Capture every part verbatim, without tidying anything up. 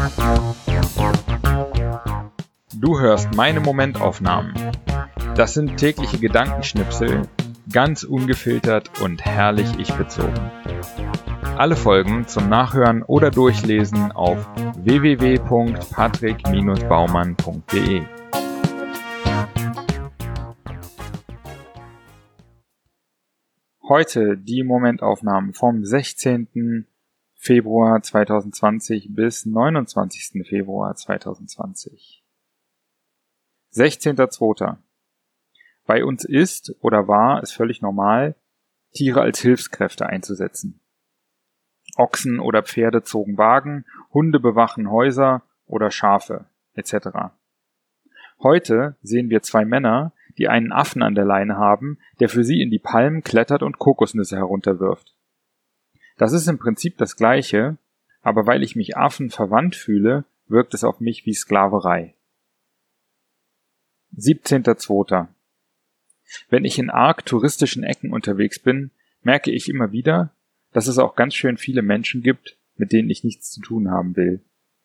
Du hörst meine Momentaufnahmen. Das sind tägliche Gedankenschnipsel, ganz ungefiltert und herrlich ich-bezogen. Alle Folgen zum Nachhören oder Durchlesen auf w w w punkt patrick Bindestrich baumann punkt d e. Heute die Momentaufnahmen vom sechzehnten Februar zweitausendzwanzig bis neunundzwanzigsten Februar zweitausendzwanzig. sechzehnter zweiter Bei uns ist oder war es völlig normal, Tiere als Hilfskräfte einzusetzen. Ochsen oder Pferde zogen Wagen, Hunde bewachen Häuser oder Schafe et cetera. Heute sehen wir zwei Männer, die einen Affen an der Leine haben, der für sie in die Palmen klettert und Kokosnüsse herunterwirft. Das ist im Prinzip das Gleiche, aber weil ich mich Affen verwandt fühle, wirkt es auf mich wie Sklaverei. siebzehnter zweiter Wenn ich in arg touristischen Ecken unterwegs bin, merke ich immer wieder, dass es auch ganz schön viele Menschen gibt, mit denen ich nichts zu tun haben will.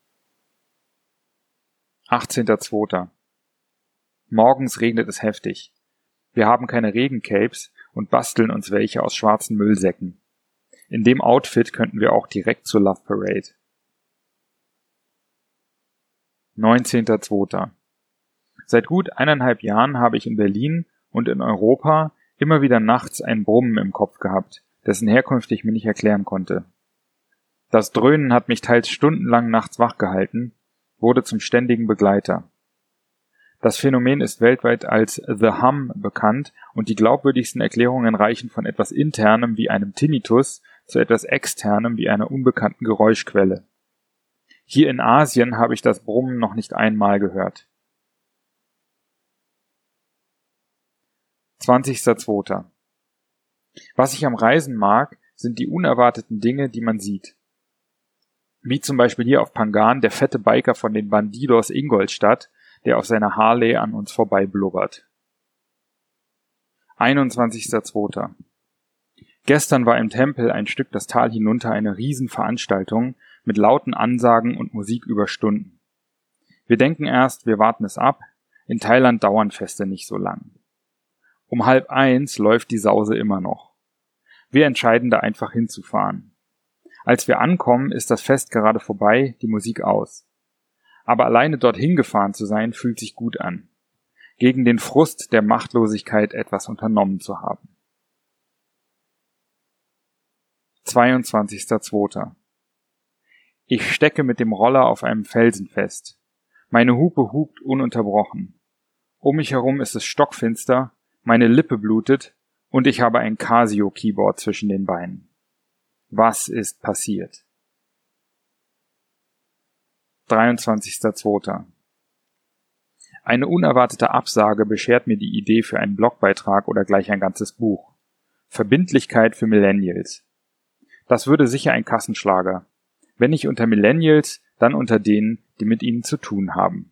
achtzehnter zweiter Morgens regnet es heftig. Wir haben keine Regencapes und basteln uns welche aus schwarzen Müllsäcken. In dem Outfit könnten wir auch direkt zur Love Parade. neunzehnter zweiter Seit gut eineinhalb Jahren habe ich in Berlin und in Europa immer wieder nachts ein Brummen im Kopf gehabt, dessen Herkunft ich mir nicht erklären konnte. Das Dröhnen hat mich teils stundenlang nachts wach gehalten, wurde zum ständigen Begleiter. Das Phänomen ist weltweit als The Hum bekannt und die glaubwürdigsten Erklärungen reichen von etwas Internem wie einem Tinnitus zu etwas Externem wie einer unbekannten Geräuschquelle. Hier in Asien habe ich das Brummen noch nicht einmal gehört. zwanzigster zweiter Was ich am Reisen mag, sind die unerwarteten Dinge, die man sieht. Wie zum Beispiel hier auf Pangan der fette Biker von den Bandidos Ingolstadt, der auf seiner Harley an uns vorbei blubbert. einundzwanzigster zweiter Gestern war im Tempel ein Stück das Tal hinunter eine Riesenveranstaltung mit lauten Ansagen und Musik über Stunden. Wir denken erst, wir warten es ab, in Thailand dauern Feste nicht so lang. Um halb eins läuft die Sause immer noch. Wir entscheiden da einfach hinzufahren. Als wir ankommen, ist das Fest gerade vorbei, die Musik aus. Aber alleine dorthin gefahren zu sein, fühlt sich gut an. Gegen den Frust der Machtlosigkeit etwas unternommen zu haben. zweiundzwanzigster zweiter Ich stecke mit dem Roller auf einem Felsen fest. Meine Hupe hupt ununterbrochen. Um mich herum ist es stockfinster, meine Lippe blutet und ich habe ein Casio-Keyboard zwischen den Beinen. Was ist passiert? dreiundzwanzigster zweiter Eine unerwartete Absage beschert mir die Idee für einen Blogbeitrag oder gleich ein ganzes Buch. Verbindlichkeit für Millennials. Das würde sicher ein Kassenschlager. Wenn nicht unter Millennials, dann unter denen, die mit ihnen zu tun haben.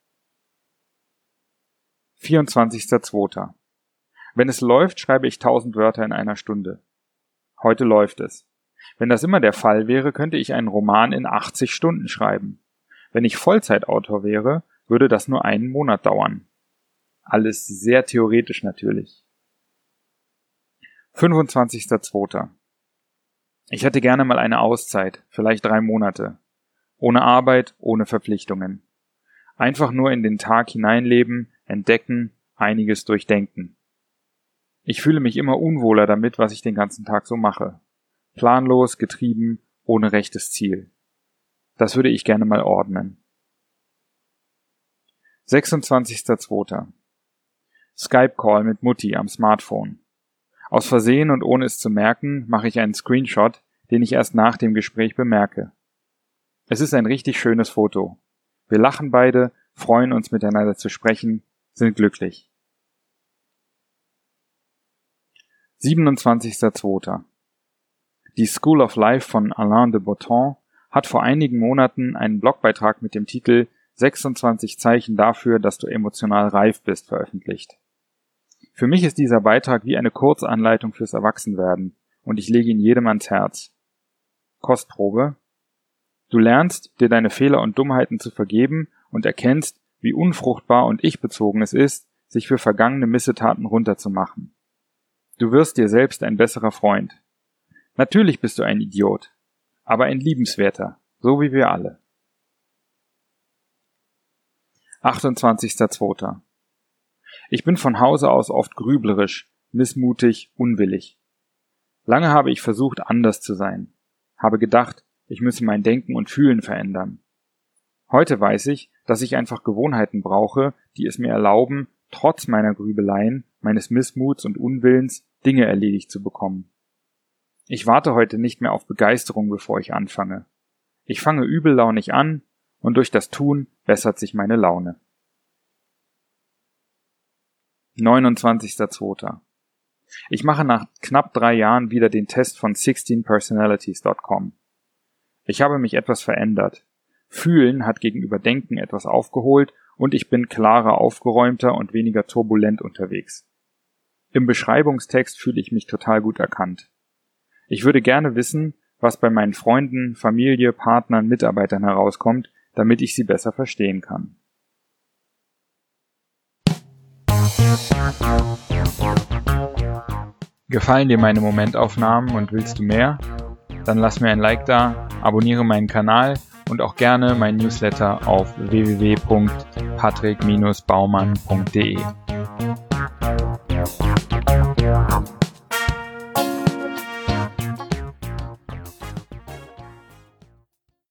vierundzwanzigster zweiter Wenn es läuft, schreibe ich tausend Wörter in einer Stunde. Heute läuft es. Wenn das immer der Fall wäre, könnte ich einen Roman in achtzig Stunden schreiben. Wenn ich Vollzeitautor wäre, würde das nur einen Monat dauern. Alles sehr theoretisch natürlich. fünfundzwanzigster zweiter Ich hätte gerne mal eine Auszeit, vielleicht drei Monate. Ohne Arbeit, ohne Verpflichtungen. Einfach nur in den Tag hineinleben, entdecken, einiges durchdenken. Ich fühle mich immer unwohler damit, was ich den ganzen Tag so mache. Planlos, getrieben, ohne rechtes Ziel. Das würde ich gerne mal ordnen. sechsundzwanzigster zweiter Skype-Call mit Mutti am Smartphone. Aus Versehen und ohne es zu merken, mache ich einen Screenshot, den ich erst nach dem Gespräch bemerke. Es ist ein richtig schönes Foto. Wir lachen beide, freuen uns miteinander zu sprechen, sind glücklich. siebenundzwanzigster zweiter Die School of Life von Alain de Botton hat vor einigen Monaten einen Blogbeitrag mit dem Titel sechsundzwanzig Zeichen dafür, dass du emotional reif bist veröffentlicht. Für mich ist dieser Beitrag wie eine Kurzanleitung fürs Erwachsenwerden und ich lege ihn jedem ans Herz. Kostprobe: Du lernst, dir deine Fehler und Dummheiten zu vergeben und erkennst, wie unfruchtbar und ich-bezogen es ist, sich für vergangene Missetaten runterzumachen. Du wirst dir selbst ein besserer Freund. Natürlich bist du ein Idiot, aber ein liebenswerter, so wie wir alle. achtundzwanzigster zweiter Ich bin von Hause aus oft grüblerisch, missmutig, unwillig. Lange habe ich versucht, anders zu sein, habe gedacht, ich müsse mein Denken und Fühlen verändern. Heute weiß ich, dass ich einfach Gewohnheiten brauche, die es mir erlauben, trotz meiner Grübeleien, meines Missmuts und Unwillens Dinge erledigt zu bekommen. Ich warte heute nicht mehr auf Begeisterung, bevor ich anfange. Ich fange übellaunig an und durch das Tun bessert sich meine Laune. neunundzwanzigster zweiter Ich mache nach knapp drei Jahren wieder den Test von sixteen personalities Punkt com. Ich habe mich etwas verändert. Fühlen hat gegenüber Denken etwas aufgeholt und ich bin klarer, aufgeräumter und weniger turbulent unterwegs. Im Beschreibungstext fühle ich mich total gut erkannt. Ich würde gerne wissen, was bei meinen Freunden, Familie, Partnern, Mitarbeitern herauskommt, damit ich sie besser verstehen kann. Gefallen dir meine Momentaufnahmen und willst du mehr? Dann lass mir ein Like da, abonniere meinen Kanal und auch gerne mein Newsletter auf w w w punkt patrick Bindestrich baumann punkt d e.